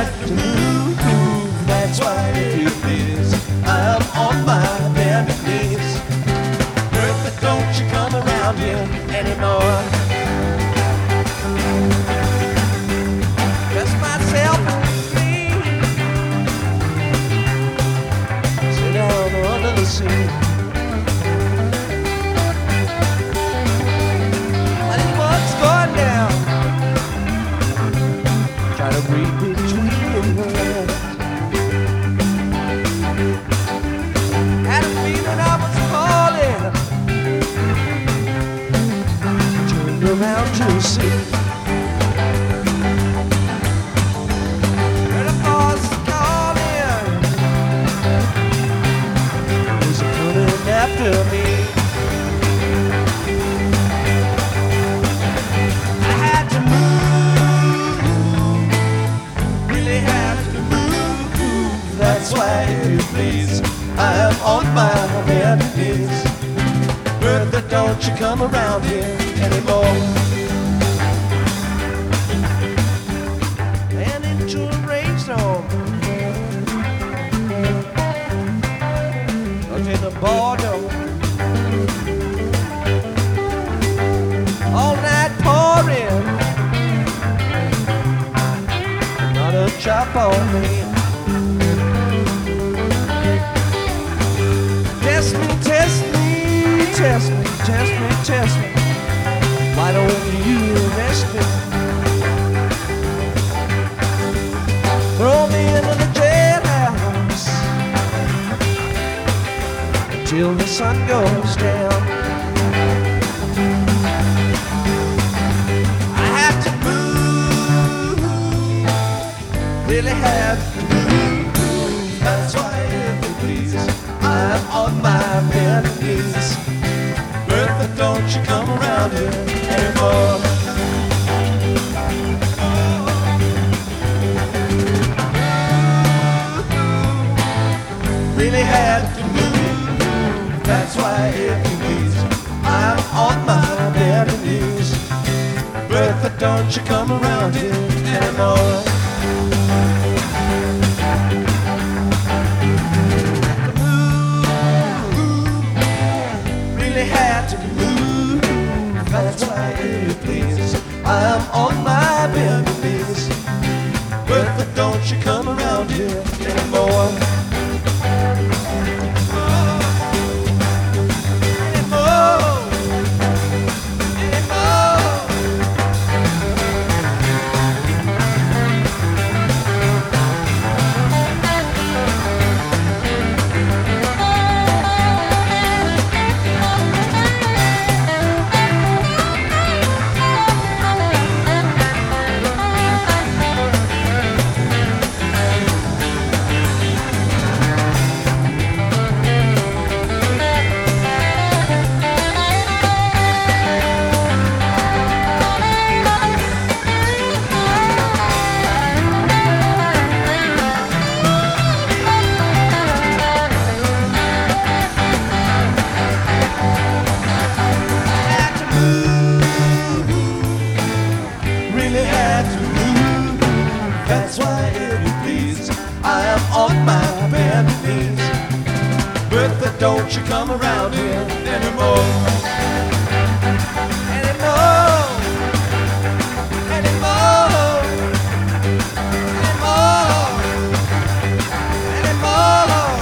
had to move. That's why, if you please, I'm on my bended knees. Bertha, don't you come around here anymore. Just myself and me, sit down under the sea. Honey, what's going down? Try to read between the lines. Had a feeling I was falling. Turned around to see. Heard a voice calling. It was coming after me. I had to move. Really had to move. That's why, if you please, I am on my bended knees. Bertha, don't you come around here anymore. And into a rainstorm, up in the border, all night pouring, not a chop on me. Test me, test me, test me, test me, test me. Why don't you arrest me? Throw me into the jailhouse until the sun goes down. I had to move, really had to move. That's why, if you please, I'm on my bended knees. Bertha, don't you come around here anymore. Really had to move. That's why, if you please, I'm on my bended knees. Bertha, don't you come around here anymore. Had to move. That's why, if you please, I'm on my bended knees. Bertha, don't you come around here anymore. That's why, if you please, I am on my bended knees. Bertha, don't you come around here anymore. Anymore. Anymore. Anymore. Anymore.